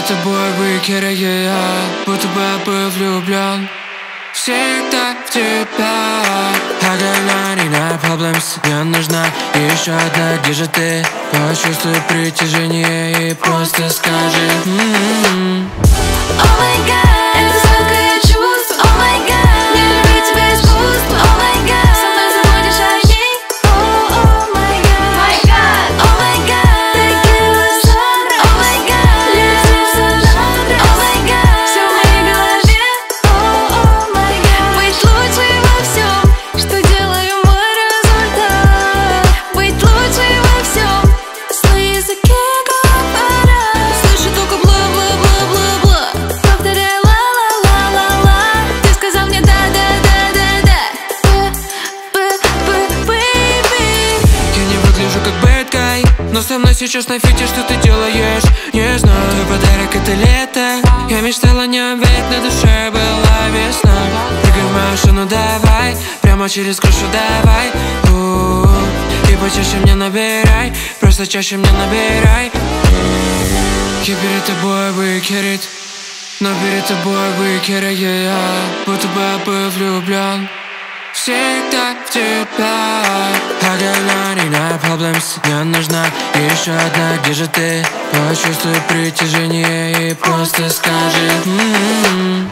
тобой выкеря я, будто бы влюблен всегда в тебя. I got 99 problems, мне нужна еще одна. Где же ты? Почувствуй притяжение и просто скажи О май гад, это сладкое чувство. О май гад, не люблю тебя искусство. О май гад, со мной заводишь огни. О май гад, о май гад, текила Сандра. О май гад, лезешь в жанры. О май гад, все в моей голове. О май гад, быть лучшей во всем, что делаю, мой результат. Быть лучшей во всем, на языке говорят. Слышу только бла-бла-бла-бла-бла. Повторяй ла-ла-ла-ла-ла. Ты сказал мне да-да-да-да-да. Бэйби. Я не выгляжу как bad guy, но со мной сейчас на фите, что ты делаешь? Не знаю, подарок это лето. Я мечтала о нем, ведь на душе была весна. Прыгай в машину, давай, прямо через крышу давай. И почаще мне набирай, просто чаще мне набирай. Я перед тобой выкерит, но перед тобой выкеря я, будто бы влюблен всегда в тебя. I got 99 problems, мне нужна еще одна. Где же ты? Почувствуй притяжение и просто скажи